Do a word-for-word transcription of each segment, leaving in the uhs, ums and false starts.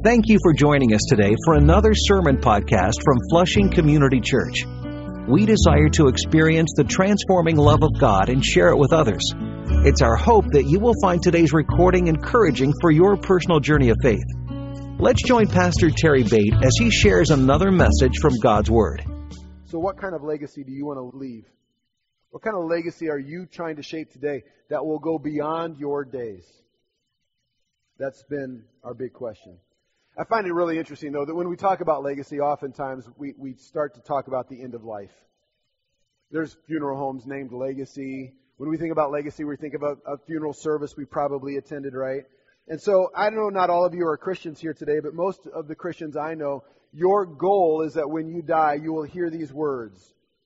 Thank you for joining us today for another sermon podcast from Flushing Community Church. We desire to experience the transforming love of God and share it with others. It's our hope that you will find today's recording encouraging for your personal journey of faith. Let's join Pastor Terry Bate as he shares another message from God's Word. So what kind of legacy do you want to leave? What kind of legacy are you trying to shape today that will go beyond your days? That's been our big question. I find it really interesting, though, that when we talk about legacy, oftentimes we, we start to talk about the end of life. There's funeral homes named Legacy. When we think about legacy, we think about a funeral service we probably attended, right? And so, I know not all of you are Christians here today, but most of the Christians I know, your goal is that when you die, you will hear these words.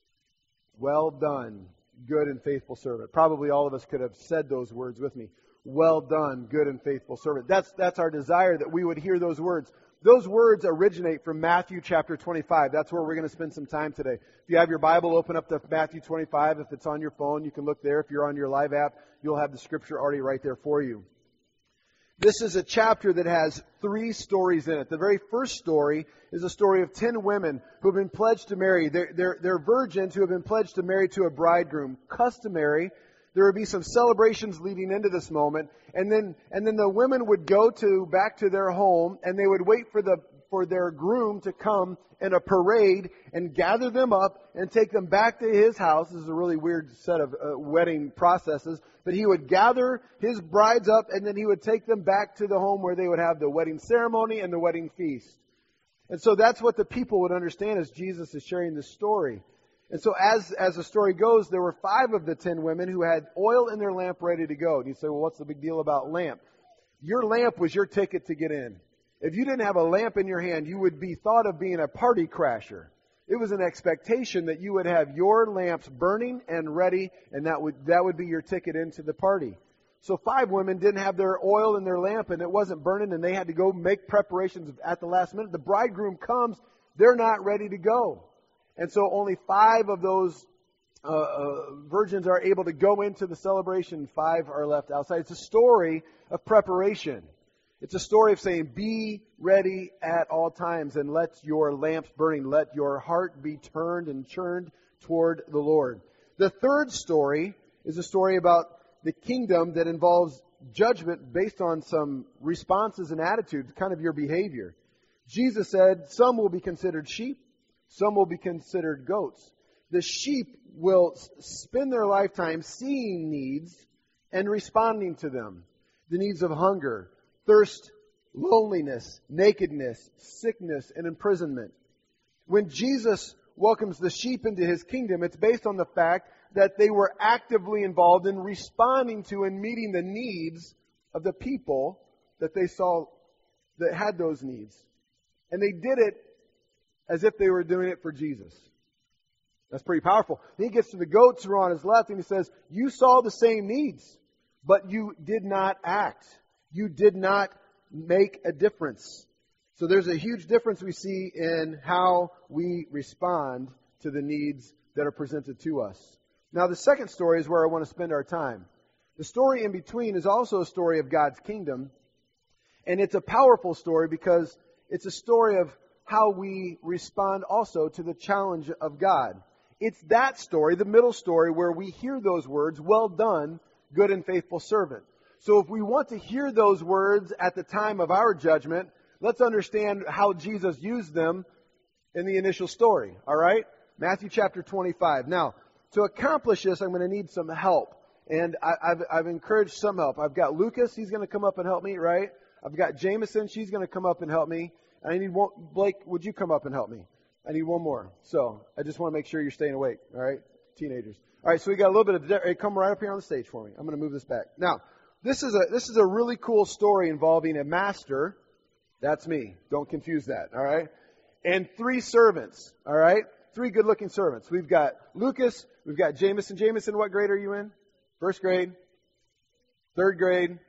Well done, good and faithful servant. Probably all of us could have said those words with me. Well done, good and faithful servant. That's that's our desire, that we would hear those words. Those words originate from Matthew chapter twenty-five. That's where we're going to spend some time today. If you have your Bible, open up to Matthew twenty-five. If it's on your phone, you can look there. If you're on your live app, you'll have the scripture already right there for you. This is a chapter that has three stories in it. The very first story is a story of ten women who have been pledged to marry. They're, they're, they're virgins who have been pledged to marry to a bridegroom. Customary. There would be some celebrations leading into this moment, and then and then the women would go to back to their home, and they would wait for the for their groom to come in a parade and gather them up and take them back to his house. This is a really weird set of uh, wedding processes, but he would gather his brides up, and then he would take them back to the home where they would have the wedding ceremony and the wedding feast. And so that's what the people would understand as Jesus is sharing this story. And so as as the story goes, there were five of the ten women who had oil in their lamp ready to go. And you say, well, what's the big deal about lamp? Your lamp was your ticket to get in. If you didn't have a lamp in your hand, you would be thought of being a party crasher. It was an expectation that you would have your lamps burning and ready, and that would that would be your ticket into the party. So five women didn't have their oil in their lamp, and it wasn't burning, and they had to go make preparations at the last minute. The bridegroom comes, they're not ready to go. And so only five of those uh, uh, virgins are able to go into the celebration. Five are left outside. It's a story of preparation. It's a story of saying, be ready at all times and let your lamps burning, let your heart be turned and churned toward the Lord. The third story is a story about the kingdom that involves judgment based on some responses and attitudes, kind of your behavior. Jesus said, some will be considered sheep. Some will be considered goats. The sheep will spend their lifetime seeing needs and responding to them. The needs of hunger, thirst, loneliness, nakedness, sickness, and imprisonment. When Jesus welcomes the sheep into His kingdom, it's based on the fact that they were actively involved in responding to and meeting the needs of the people that they saw that had those needs. And they did it as if they were doing it for Jesus. That's pretty powerful. Then he gets to the goats who are on his left and he says, you saw the same needs, but you did not act. You did not make a difference. So there's a huge difference we see in how we respond to the needs that are presented to us. Now the second story is where I want to spend our time. The story in between is also a story of God's kingdom. And it's a powerful story because it's a story of how we respond also to the challenge of God. It's that story, the middle story, where we hear those words, well done, good and faithful servant. So if we want to hear those words at the time of our judgment, let's understand how Jesus used them in the initial story. All right? Matthew chapter twenty-five. Now, to accomplish this, I'm going to need some help. And I, I've, I've encouraged some help. I've got Lucas, he's going to come up and help me, right? I've got Jameson, she's going to come up and help me. And I need one, Blake, would you come up and help me? I need one more. So I just want to make sure you're staying awake. All right? Teenagers. All right, so we got a little bit of, hey, come right up here on the stage for me. I'm going to move this back. Now, this is a, this is a really cool story involving a master. That's me. Don't confuse that. All right? And three servants. All right? Three good-looking servants. We've got Lucas. We've got Jameson. Jameson, what grade are you in? First grade? Third grade?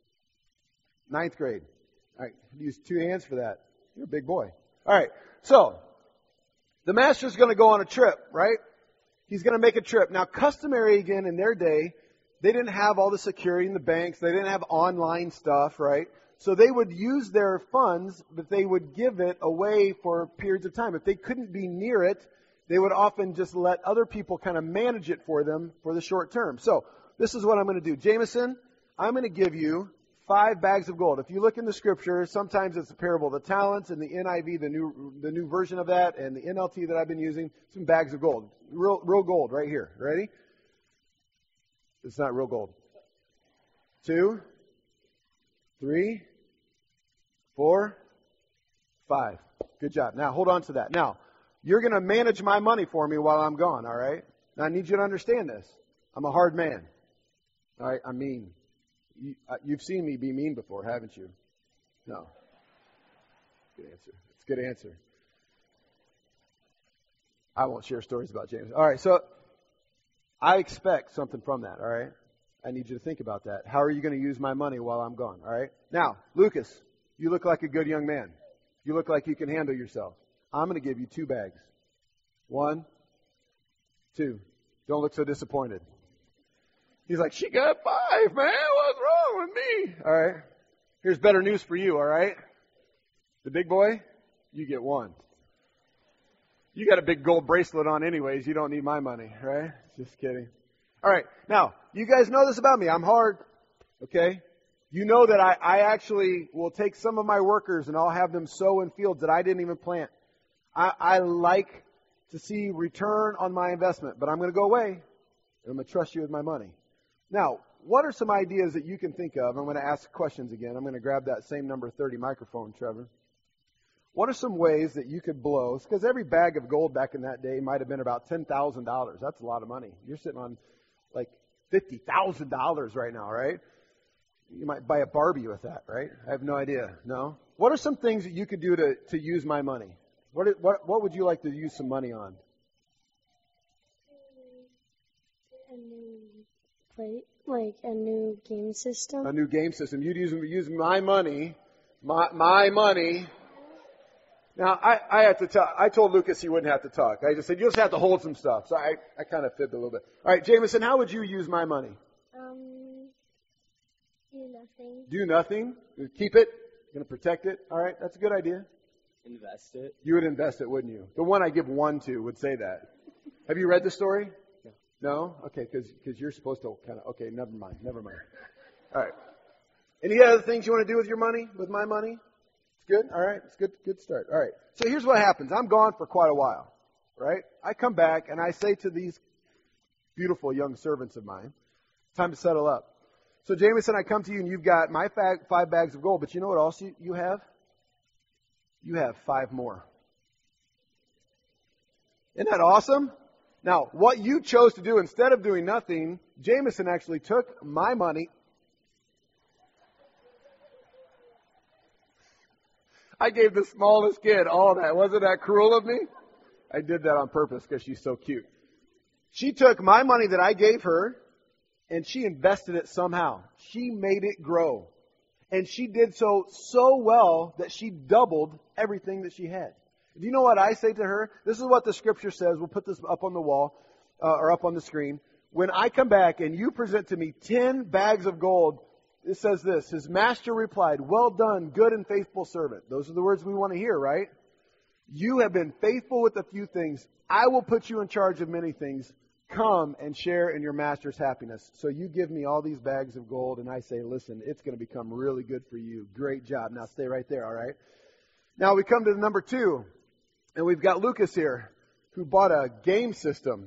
Ninth grade. All right. Use two hands for that. You're a big boy. All right. So, the master's going to go on a trip, right? He's going to make a trip. Now, customary again in their day, they didn't have all the security in the banks. They didn't have online stuff, right? So they would use their funds, but they would give it away for periods of time. If they couldn't be near it, they would often just let other people kind of manage it for them for the short term. So this is what I'm going to do. Jameson, I'm going to give you five bags of gold. If you look in the scripture, sometimes it's the parable of the talents, and the N I V, the new the new version of that, and the N L T that I've been using, some bags of gold. Real, real gold right here. Ready? It's not real gold. Two, three, four, five. Good job. Now, hold on to that. Now, you're going to manage my money for me while I'm gone, all right? Now, I need you to understand this. I'm a hard man. All right? I'm mean. You, uh, you've seen me be mean before, haven't you? No. Good answer. It's a good answer. I won't share stories about James. All right, so I expect something from that, all right? I need you to think about that. How are you going to use my money while I'm gone, all right? Now, Lucas, you look like a good young man. You look like you can handle yourself. I'm going to give you two bags. One, two. Don't look so disappointed. He's like, she got five, man. What's wrong with me? All right. Here's better news for you, all right? The big boy, you get one. You got a big gold bracelet on anyways. You don't need my money, right? Just kidding. All right. Now, you guys know this about me. I'm hard, okay? You know that I, I actually will take some of my workers and I'll have them sow in fields that I didn't even plant. I, I like to see return on my investment, but I'm going to go away and I'm going to trust you with my money. Now, what are some ideas that you can think of? I'm going to ask questions again. I'm going to grab that same number thirty microphone, Trevor. What are some ways that you could blow? Because every bag of gold back in that day might have been about ten thousand dollars. That's a lot of money. You're sitting on like fifty thousand dollars right now, right? You might buy a Barbie with that, right? I have no idea. No? What are some things that you could do to, to use my money? What, what, what would you like to use some money on? A new play, like a new game system. A new game system. You'd use, use my money, my, my money. Now, I, I had to tell, I told Lucas he wouldn't have to talk. I just said, you just have to hold some stuff. So I, I kind of fibbed a little bit. All right, Jameson, how would you use my money? Um, do nothing. Do nothing? Keep it? Going to protect it? All right, that's a good idea. Invest it. You would invest it, wouldn't you? The one I give one to would say that. Have you read the story? No. No? Okay, because you're supposed to kind of, okay, never mind, never mind. All right. Any other things you want to do with your money, with my money? It's good? All right, it's good, good start. All right. So here's what happens. I'm gone for quite a while, right? I come back and I say to these beautiful young servants of mine, time to settle up. So Jameson, I come to you and you've got my five bags of gold, but you know what else you, you have? You have five more. Isn't that awesome? Now, what you chose to do instead of doing nothing, Jameson actually took my money. I gave the smallest kid all that. Wasn't that cruel of me? I did that on purpose because she's so cute. She took my money that I gave her and she invested it somehow. She made it grow. And she did so so well that she doubled everything that she had. Do you know what I say to her? This is what the scripture says. We'll put this up on the wall uh, or up on the screen. When I come back and you present to me ten bags of gold, it says this. His master replied, well done, good and faithful servant. Those are the words we want to hear, right? You have been faithful with a few things. I will put you in charge of many things. Come and share in your master's happiness. So you give me all these bags of gold and I say, listen, it's going to become really good for you. Great job. Now stay right there, all right? Now we come to the number two. And we've got Lucas here who bought a game system.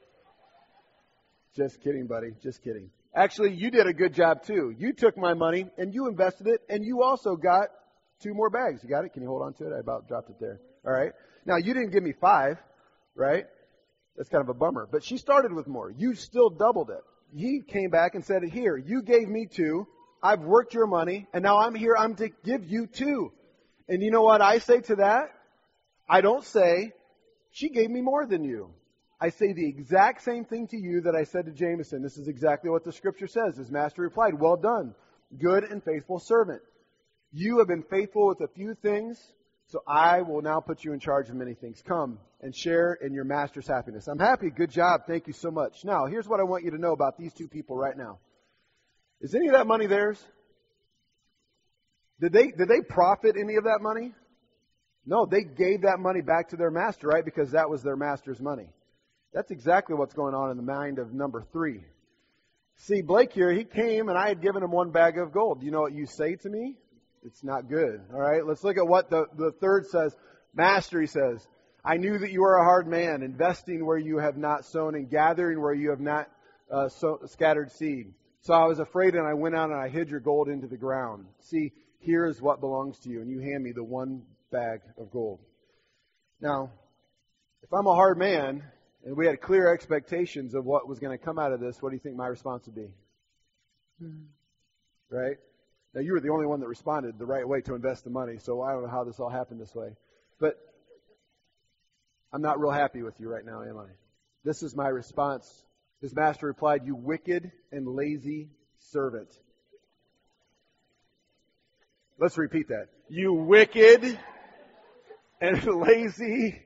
Just kidding, buddy. Just kidding. Actually, you did a good job too. You took my money and you invested it and you also got two more bags. You got it? Can you hold on to it? I about dropped it there. All right. Now you didn't give me five, right? That's kind of a bummer. But she started with more. You still doubled it. He came back and said, here, you gave me two. I've worked your money. And now I'm here. I'm to give you two. And you know what I say to that? I don't say, she gave me more than you. I say the exact same thing to you that I said to Jameson. This is exactly what the scripture says. His master replied, well done, good and faithful servant. You have been faithful with a few things, so I will now put you in charge of many things. Come and share in your master's happiness. I'm happy. Good job. Thank you so much. Now, here's what I want you to know about these two people right now. Is any of that money theirs? Did they, did they profit any of that money? No, they gave that money back to their master, right? Because that was their master's money. That's exactly what's going on in the mind of number three. See, Blake here, he came and I had given him one bag of gold. Do you know what you say to me? It's not good. All right, let's look at what the, the third says. Master, he says, I knew that you are a hard man, investing where you have not sown and gathering where you have not uh, so, scattered seed. So I was afraid and I went out and I hid your gold into the ground. See, here is what belongs to you. And you hand me the one bag of gold. Now, if I'm a hard man and we had clear expectations of what was going to come out of this, what do you think my response would be? Mm-hmm. Right? Now, you were the only one that responded the right way to invest the money, so I don't know how this all happened this way. But I'm not real happy with you right now, am I? This is my response. His master replied, you wicked and lazy servant. Let's repeat that. You wicked and lazy.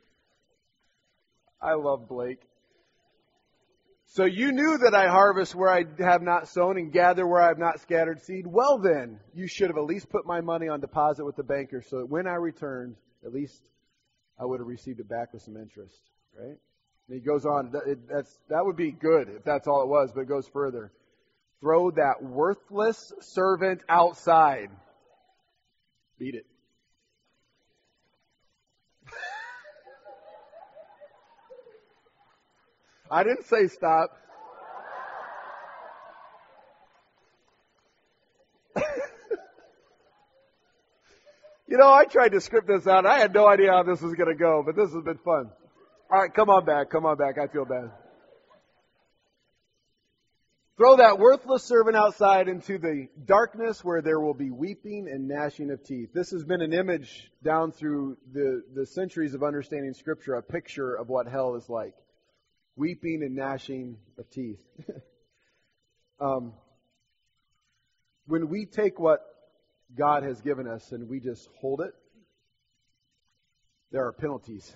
I love Blake. So you knew that I harvest where I have not sown and gather where I have not scattered seed. Well then, you should have at least put my money on deposit with the banker so that when I returned, at least I would have received it back with some interest. Right? And he goes on. That, it, that's, that would be good if that's all it was, but it goes further. Throw that worthless servant outside. Beat it. I didn't say stop. You know, I tried to script this out. I had no idea how this was going to go, but this has been fun. All right, come on back. Come on back. I feel bad. Throw that worthless servant outside into the darkness where there will be weeping and gnashing of teeth. This has been an image down through the, the centuries of understanding Scripture, a picture of what hell is like. Weeping and gnashing of teeth. um, when we take what God has given us and we just hold it, there are penalties.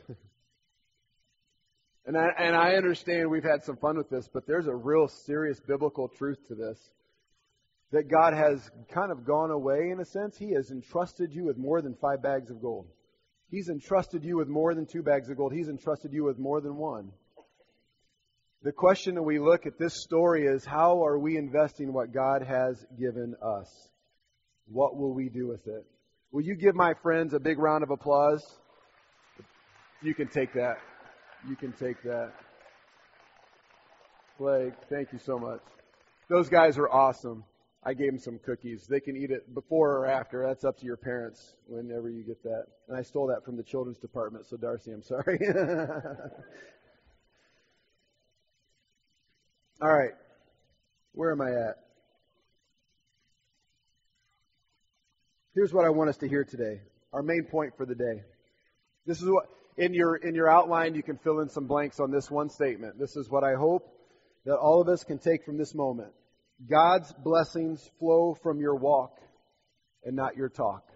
and I, and I understand we've had some fun with this, but there's a real serious biblical truth to this. That God has kind of gone away in a sense. He has entrusted you with more than five bags of gold. He's entrusted you with more than two bags of gold. He's entrusted you with more than one. The question that we look at this story is, how are we investing what God has given us? What will we do with it? Will you give my friends a big round of applause? You can take that. You can take that. Blake, thank you so much. Those guys are awesome. I gave them some cookies. They can eat it before or after. That's up to your parents whenever you get that. And I stole that from the children's department, so Darcy, I'm sorry. All right. Where am I at? Here's what I want us to hear today. Our main point for the day. This is what, in your, in your outline, you can fill in some blanks on this one statement. This is what I hope that all of us can take from this moment. God's blessings flow from your walk and not your talk.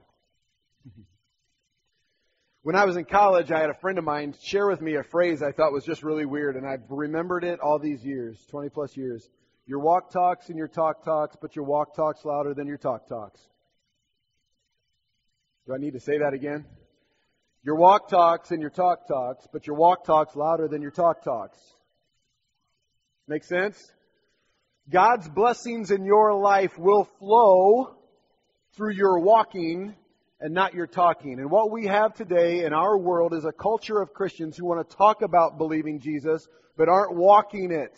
When I was in college, I had a friend of mine share with me a phrase I thought was just really weird, and I've remembered it all these years, twenty plus years. Your walk talks and your talk talks, but your walk talks louder than your talk talks. Do I need to say that again? Your walk talks and your talk talks, but your walk talks louder than your talk talks. Make sense? God's blessings in your life will flow through your walking and not your talking. And what we have today in our world is a culture of Christians who want to talk about believing Jesus, but aren't walking it.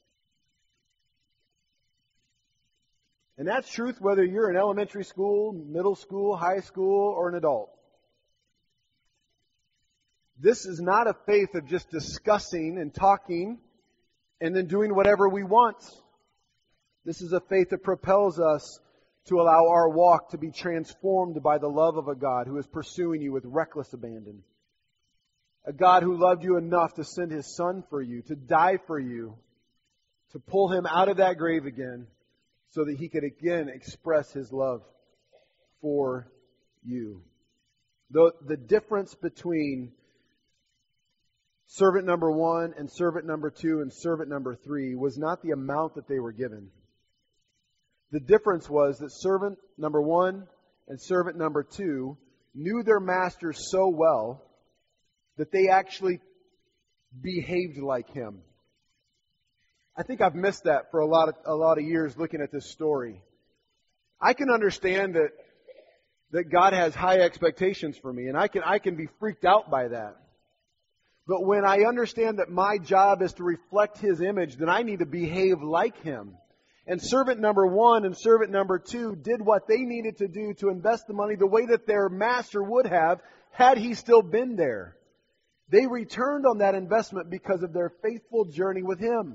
And that's truth whether you're in elementary school, middle school, high school, or an adult. This is not a faith of just discussing and talking and then doing whatever we want. This is a faith that propels us to allow our walk to be transformed by the love of a God who is pursuing you with reckless abandon. A God who loved you enough to send His Son for you, to die for you, to pull Him out of that grave again so that He could again express His love for you. The, the difference between servant number one and servant number two and servant number three was not the amount that they were given. The difference was that servant number one and servant number two knew their master so well that they actually behaved like him. I think I've missed that for a lot of a lot of years looking at this story. I can understand that that God has high expectations for me, and I can I can be freaked out by that. But when I understand that my job is to reflect His image, then I need to behave like Him. And servant number one and servant number two did what they needed to do to invest the money the way that their master would have had he still been there. They returned on that investment because of their faithful journey with Him.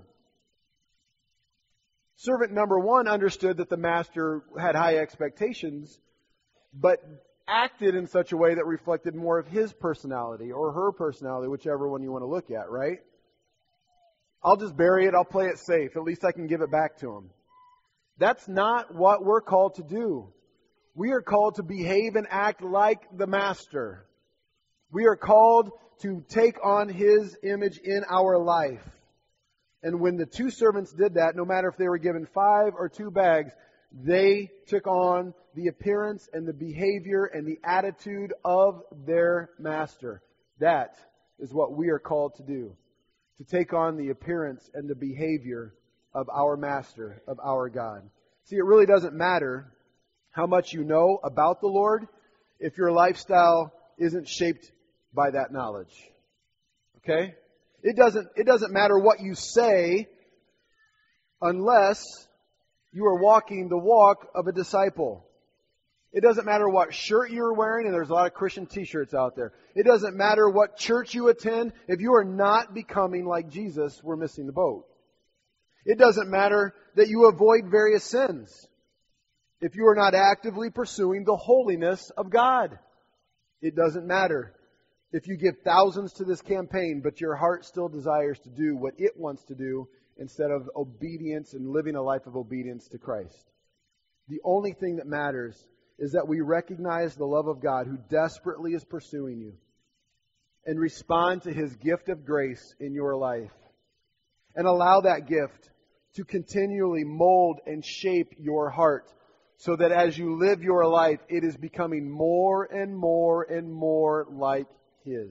Servant number one understood that the master had high expectations, but acted in such a way that reflected more of his personality or her personality, whichever one you want to look at, right? I'll just bury it. I'll play it safe. At least I can give it back to him. That's not what we're called to do. We are called to behave and act like the master. We are called to take on His image in our life. And when the two servants did that, no matter if they were given five or two bags, they took on the appearance and the behavior and the attitude of their master. That is what we are called to do. To take on the appearance and the behavior of our master, of our God. See, it really doesn't matter how much you know about the Lord if your lifestyle isn't shaped by that knowledge. Okay? It doesn't, it doesn't matter what you say unless you are walking the walk of a disciple. It doesn't matter what shirt you're wearing, and there's a lot of Christian t-shirts out there. It doesn't matter what church you attend. If you are not becoming like Jesus, we're missing the boat. It doesn't matter that you avoid various sins if you are not actively pursuing the holiness of God. It doesn't matter if you give thousands to this campaign, but your heart still desires to do what it wants to do instead of obedience and living a life of obedience to Christ. The only thing that matters is that we recognize the love of God who desperately is pursuing you and respond to His gift of grace in your life and allow that gift to continually mold and shape your heart so that as you live your life, it is becoming more and more and more like His.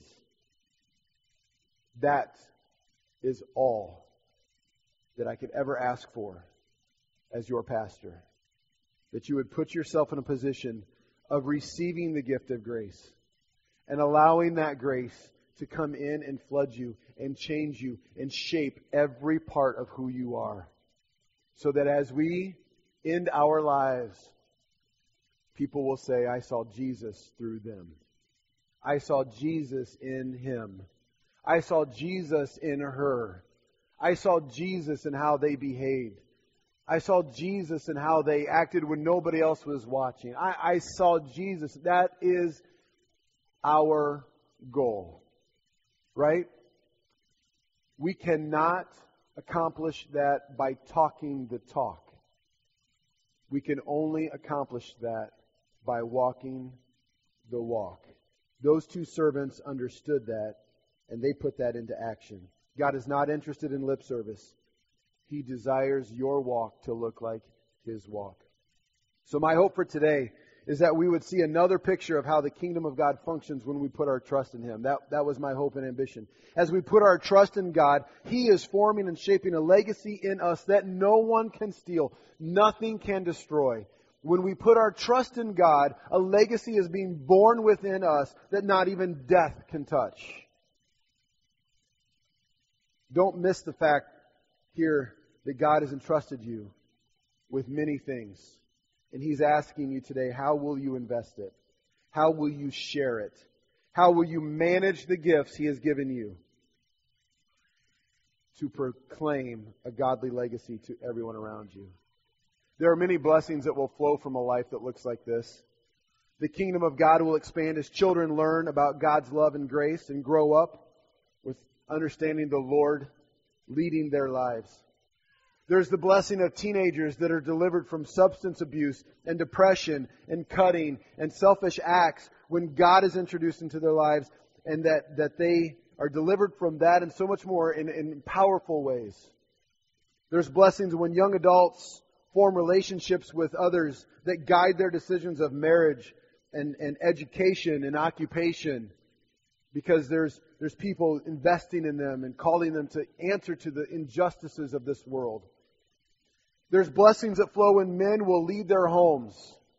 That is all that I could ever ask for as your pastor. That you would put yourself in a position of receiving the gift of grace and allowing that grace to come in and flood you and change you and shape every part of who you are. So that as we end our lives, people will say, I saw Jesus through them. I saw Jesus in him. I saw Jesus in her. I saw Jesus in how they behaved. I saw Jesus in how they acted when nobody else was watching. I, I saw Jesus. That is our goal. Right? We cannot accomplish that by talking the talk. We can only accomplish that by walking the walk. Those two servants understood that, and they put that into action. God is not interested in lip service. He desires your walk to look like His walk. So my hope for today is that we would see another picture of how the kingdom of God functions when we put our trust in Him. That, that was my hope and ambition. As we put our trust in God, He is forming and shaping a legacy in us that no one can steal. Nothing can destroy. When we put our trust in God, a legacy is being born within us that not even death can touch. Don't miss the fact here that God has entrusted you with many things. And He's asking you today, how will you invest it? How will you share it? How will you manage the gifts He has given you to proclaim a godly legacy to everyone around you? There are many blessings that will flow from a life that looks like this. The kingdom of God will expand as children learn about God's love and grace and grow up with understanding the Lord leading their lives. There's the blessing of teenagers that are delivered from substance abuse and depression and cutting and selfish acts when God is introduced into their lives, and that, that they are delivered from that and so much more in, in powerful ways. There's blessings when young adults form relationships with others that guide their decisions of marriage and, and education and occupation, because there's there's people investing in them and calling them to answer to the injustices of this world. There's blessings that flow when men will leave their homes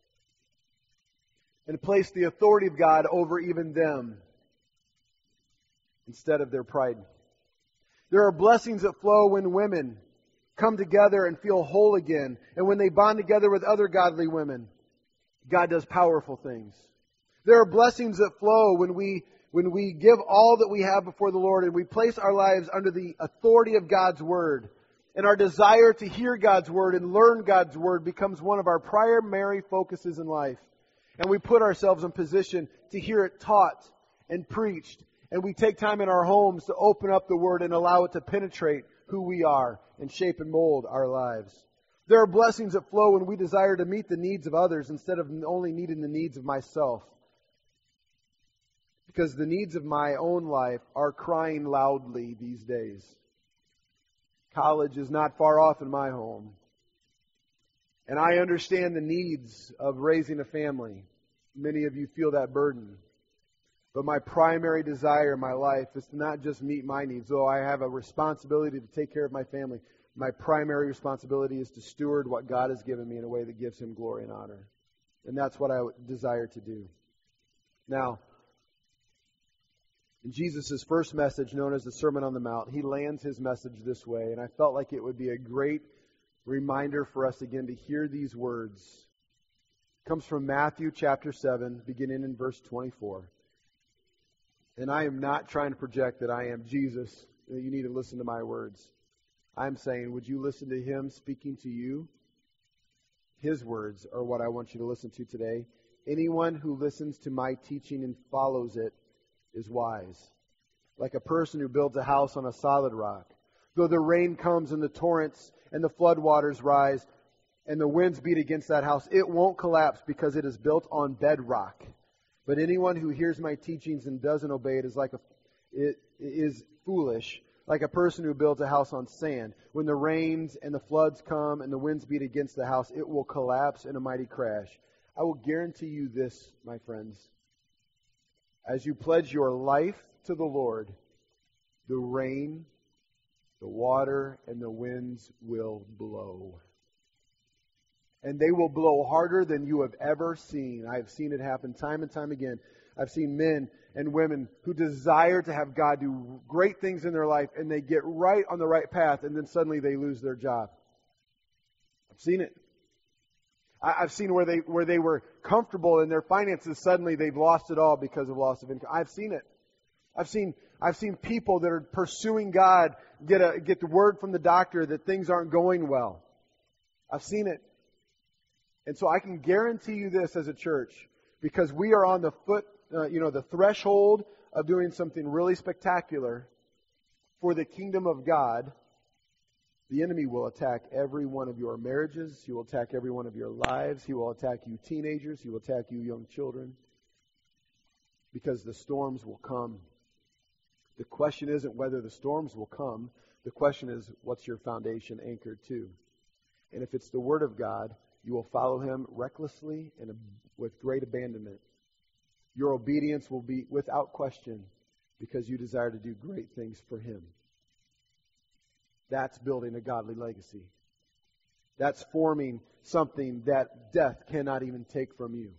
and place the authority of God over even them instead of their pride. There are blessings that flow when women come together and feel whole again, and when they bond together with other godly women, God does powerful things. There are blessings that flow when we when we give all that we have before the Lord and we place our lives under the authority of God's Word, and our desire to hear God's Word and learn God's Word becomes one of our primary focuses in life. And we put ourselves in position to hear it taught and preached. And we take time in our homes to open up the Word and allow it to penetrate who we are and shape and mold our lives. There are blessings that flow when we desire to meet the needs of others instead of only meeting the needs of myself. Because the needs of my own life are crying loudly these days. College is not far off in my home. And I understand the needs of raising a family. Many of you feel that burden. But my primary desire in my life is to not just meet my needs. Though I have a responsibility to take care of my family, my primary responsibility is to steward what God has given me in a way that gives Him glory and honor. And that's what I desire to do. Now, in Jesus' first message, known as the Sermon on the Mount, He lands His message this way. And I felt like it would be a great reminder for us again to hear these words. It comes from Matthew chapter seven, beginning in verse twenty-four. And I am not trying to project that I am Jesus, that you need to listen to my words. I'm saying, would you listen to Him speaking to you? His words are what I want you to listen to today. Anyone who listens to my teaching and follows it is wise, like a person who builds a house on a solid rock. Though the rain comes and the torrents and the floodwaters rise and the winds beat against that house, it won't collapse because it is built on bedrock. But anyone who hears my teachings and doesn't obey it is like a it is foolish, like a person who builds a house on sand. When the rains and the floods come and the winds beat against the house, it will collapse in a mighty crash. I will guarantee you this, my friends. As you pledge your life to the Lord, the rain, the water, and the winds will blow. And they will blow harder than you have ever seen. I have seen it happen time and time again. I've seen men and women who desire to have God do great things in their life, and they get right on the right path, and then suddenly they lose their job. I've seen it. I've seen where they where they were comfortable in their finances, suddenly they've lost it all because of loss of income. I've seen it. I've seen I've seen people that are pursuing God get a get the word from the doctor that things aren't going well. I've seen it. And so I can guarantee you this as a church, because we are on the foot, uh, you know, the threshold of doing something really spectacular for the kingdom of God. The enemy will attack every one of your marriages. He will attack every one of your lives. He will attack you teenagers. He will attack you young children. Because the storms will come. The question isn't whether the storms will come. The question is, what's your foundation anchored to? And if it's the Word of God, you will follow Him recklessly and with great abandonment. Your obedience will be without question because you desire to do great things for Him. That's building a godly legacy. That's forming something that death cannot even take from you.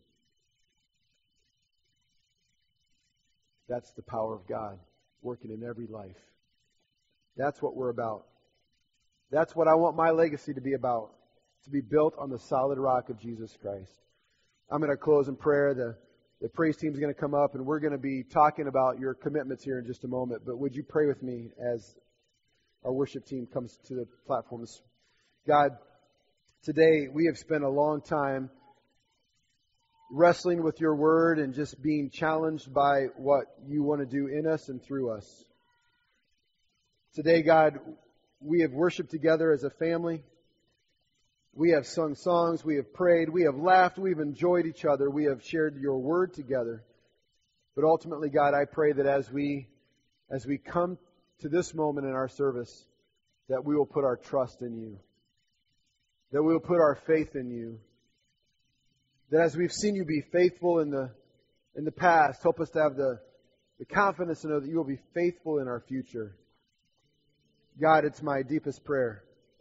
That's the power of God working in every life. That's what we're about. That's what I want my legacy to be about. To be built on the solid rock of Jesus Christ. I'm going to close in prayer. The, the praise team is going to come up, and we're going to be talking about your commitments here in just a moment. But would you pray with me as our worship team comes to the platform? God, today we have spent a long time wrestling with your word and just being challenged by what you want to do in us and through us. Today, God, we have worshiped together as a family. We have sung songs. We have prayed. We have laughed. We've enjoyed each other. We have shared your word together. But ultimately, God, I pray that as we as we come to this moment in our service, that we will put our trust in you. that we will put our faith in you. That as we've seen you be faithful in the in the past, help us to have the, the confidence to know that you will be faithful in our future. God, it's my deepest prayer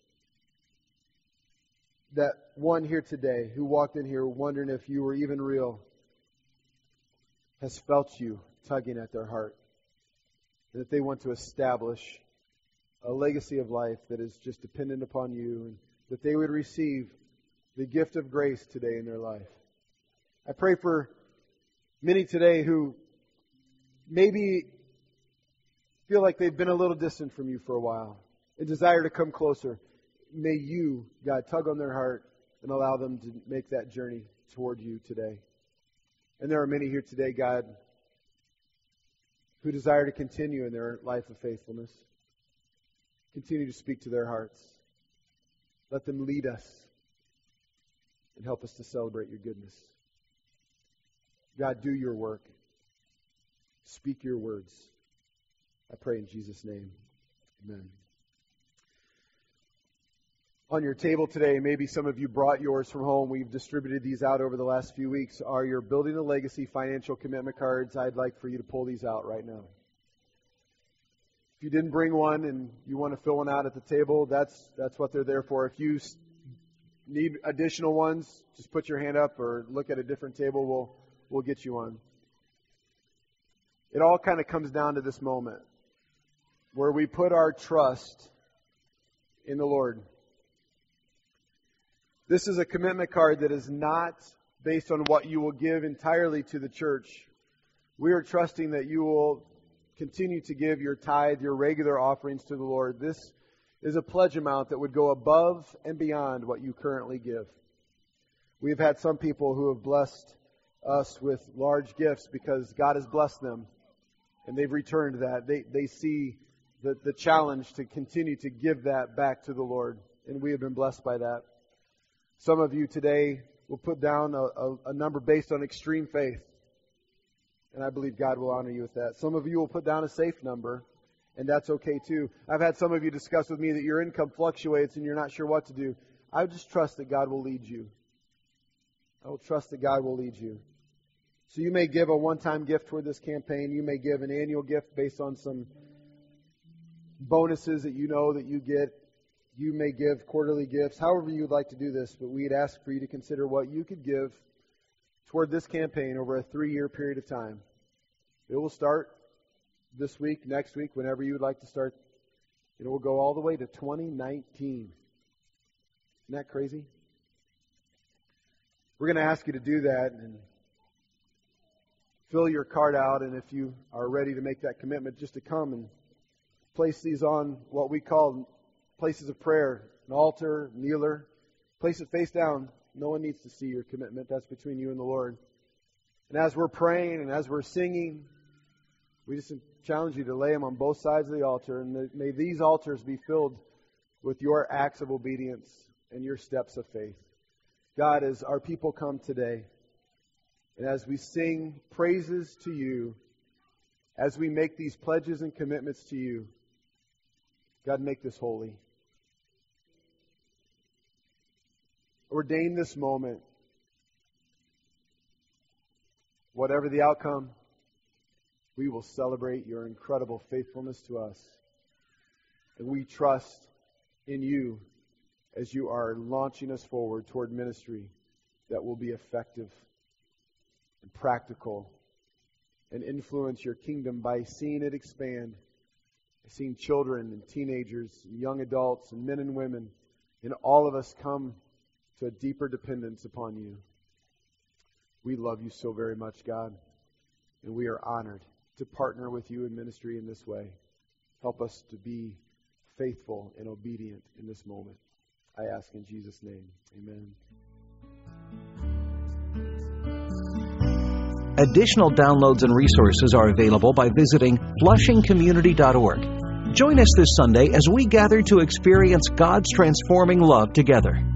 that one here today who walked in here wondering if you were even real has felt you tugging at their heart. And that they want to establish a legacy of life that is just dependent upon you, and that they would receive the gift of grace today in their life. I pray for many today who maybe feel like they've been a little distant from you for a while and desire to come closer. May you, God, tug on their heart and allow them to make that journey toward you today. And there are many here today, God, who desire to continue in their life of faithfulness. Continue to speak to their hearts. Let them lead us and help us to celebrate your goodness. God, do your work. Speak your words. I pray in Jesus' name. Amen. On your table today, maybe some of you brought yours from home. We've distributed these out over the last few weeks. Are your Building a Legacy financial commitment cards? I'd like for you to pull these out right now. If you didn't bring one and you want to fill one out at the table, that's that's what they're there for. If you need additional ones, just put your hand up or look at a different table. We'll we'll get you one. It all kind of comes down to this moment where we put our trust in the Lord. This is a commitment card that is not based on what you will give entirely to the church. We are trusting that you will continue to give your tithe, your regular offerings to the Lord. This is a pledge amount that would go above and beyond what you currently give. We've had some people who have blessed us with large gifts because God has blessed them, and they've returned that. They they see the, the challenge to continue to give that back to the Lord, and we have been blessed by that. Some of you today will put down a, a, a number based on extreme faith, and I believe God will honor you with that. Some of you will put down a safe number, and that's okay too. I've had some of you discuss with me that your income fluctuates and you're not sure what to do. I just trust that God will lead you. I will trust that God will lead you. So you may give a one-time gift toward this campaign. You may give an annual gift based on some bonuses that you know that you get. You may give quarterly gifts, however you would like to do this, but we'd ask for you to consider what you could give toward this campaign over a three-year period of time. It will start this week, next week, whenever you would like to start. It will go all the way to twenty nineteen. Isn't that crazy? We're going to ask you to do that and fill your card out, and if you are ready to make that commitment, just to come and place these on what we call places of prayer, an altar, kneeler. Place it face down. No one needs to see your commitment. That's between you and the Lord. And as we're praying and as we're singing, we just challenge you to lay them on both sides of the altar. And may these altars be filled with your acts of obedience and your steps of faith. God, as our people come today, and as we sing praises to you, as we make these pledges and commitments to you, God, make this holy. Ordain this moment. Whatever the outcome, we will celebrate your incredible faithfulness to us. And we trust in you as you are launching us forward toward ministry that will be effective and practical and influence your kingdom by seeing it expand, by seeing children and teenagers and young adults and men and women and all of us come to a deeper dependence upon you. We love you so very much, God, and we are honored to partner with you in ministry in this way. Help us to be faithful and obedient in this moment. I ask in Jesus' name. Amen. Additional downloads and resources are available by visiting flushing community dot org. Join us this Sunday as we gather to experience God's transforming love together.